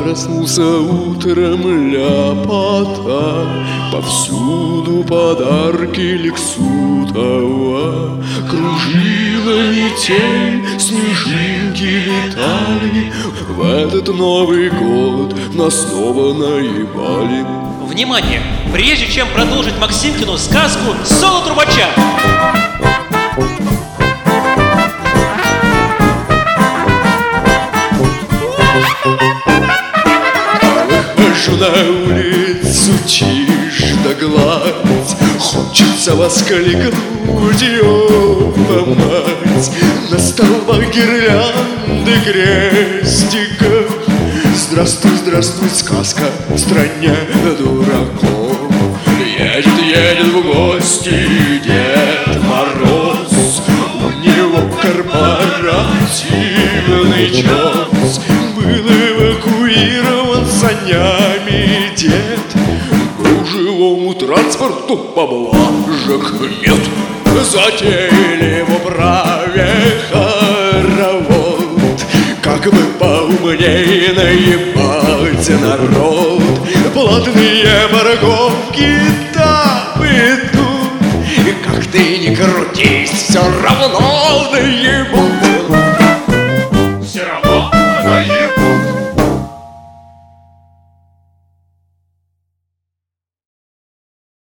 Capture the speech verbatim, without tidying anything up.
Проснулся утром ляпота, повсюду подарки Лексутова. Кружила метель, снежинки летали. В этот Новый год нас снова наебали. Внимание! Прежде чем продолжить Максимкину сказку «Соло трубача», выхожу на улицу, тишь да гладь, хочется воскликнуть: ёпта мать! На столбах гирлянды крестиков. Здравствуй, здравствуй, сказка в стране дураков. Едет, едет в гости Дед Мороз, у него корпоративный час. Был эвакуирован санями дед, гужевому транспорту поблажек нет. Затеяли в управе хоровод, как бы поумнее наебать народ. Платные парковки